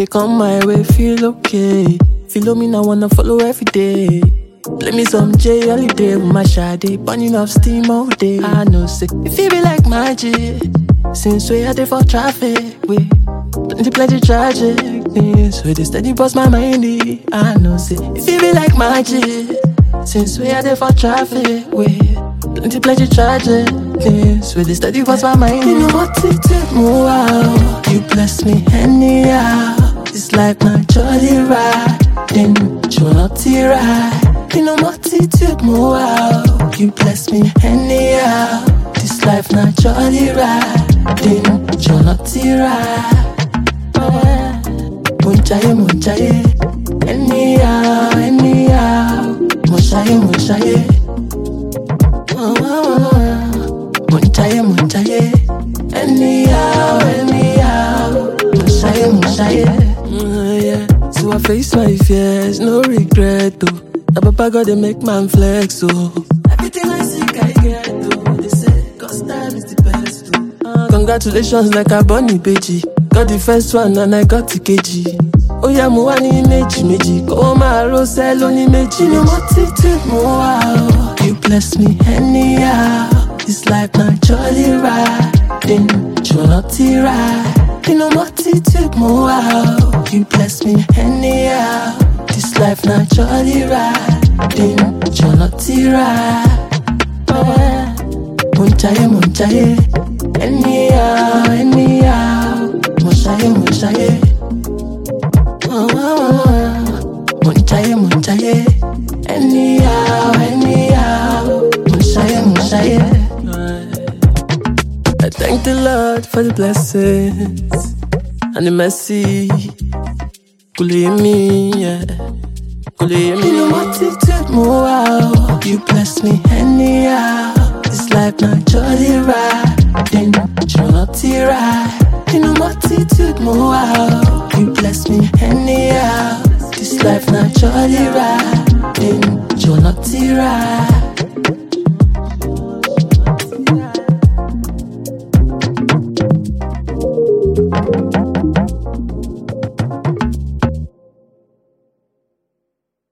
come my way, feel okay. Follow me now, wanna follow every day. Play me some J Holiday with my shawty, burning off steam all day. I know, say, it feel be like magic. Since we had it for traffic, we plenty tragic things. We just steady bust my mind. I know, say, it feel be like magic. Since we had it for traffic, we plenty tragic things. We just steady bust my mind. You know what it take, move out. You bless me anyhow. This life not jolly ride, then you not ride. You know what it take, move out. You bless me anyhow. This life not jolly ride, then you not ride. Munchaye, anyhow, anyhow. Munchaye, anyhow, anyhow. Munchaye. Yeah. So I face my fears, no regret, though. The papa God, they make man flex, oh. Everything I seek, I get, though. They say, cause time is the best, though. Congratulations, like a bunny, baby. Got the first one, and I got the KG. Oh, yeah, Moani, meji. Go, my rose, only meji. You know what it take, wow. You bless me anyhow. This life not jolly ride, then you not ride. You know what it take, wow. You bless me anyhow. This life not jolly ride, then you not ride. Munchaye, anyhow, anyhow. Munchaye. Munchaye, anyhow, anyhow. Munchaye. I thank the Lord for the blessings and the mercy. Me, yeah. You know what it took, wow. You bless me anyhow. This life not jolly ride, then you not ride. You know what it took, wow. You bless me anyhow. This life not jolly ride, then you not ride.